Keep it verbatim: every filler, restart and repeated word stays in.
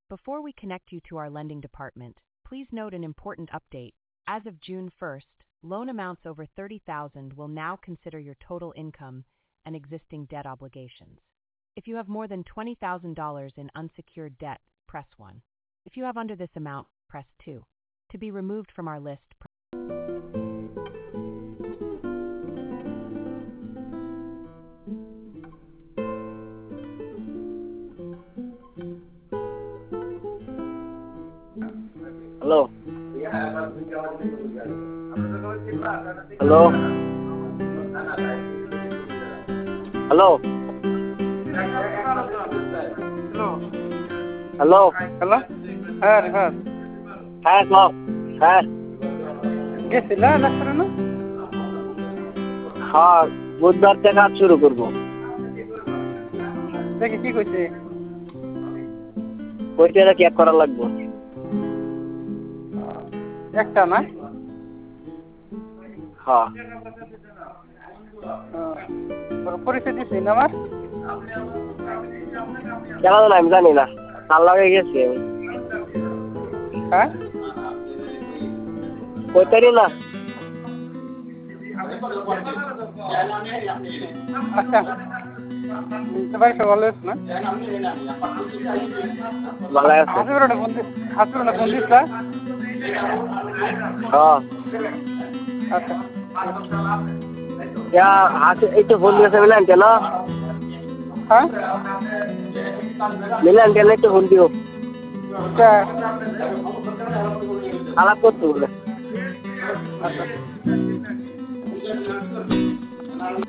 Before we connect you to our lending department, please note an important update. As of June first, loan amounts over thirty thousand dollars will now consider your total income and existing debt obligations. If you have more than twenty thousand dollars in unsecured debt, press one. If you have under this amount, press two. To be removed from our list, press Hello. Hello. Hello. Hello. Hello? হ্যাঁ হ্যাঁ হ্যাঁ সব হ্যাঁ গেছিলা doctor না হ্যাঁ বুধবার থেকে কাজ শুরু করবো। দেখি কি কইছে ওইটা চেক করা লাগবে। একটা না হ্যাঁ পরিচয় দিচ্ছি না আমার কেন না আমি জানি না তার লাগে গেছি আমি। হ্যাঁ কইতারি না আচ্ছা সবাই সব ভালো আছে না ভালো আছে। হাসিপুরে ফোন হাসিপুরে ফোন দিস না হ্যাঁ আচ্ছা ইয়া হাসি একটু ফোন দিয়েছে মিলান কেন হ্যাঁ মিলান কেন একটু ফোন দিও আচ্ছা আলাপ করতে বলে। আচ্ছা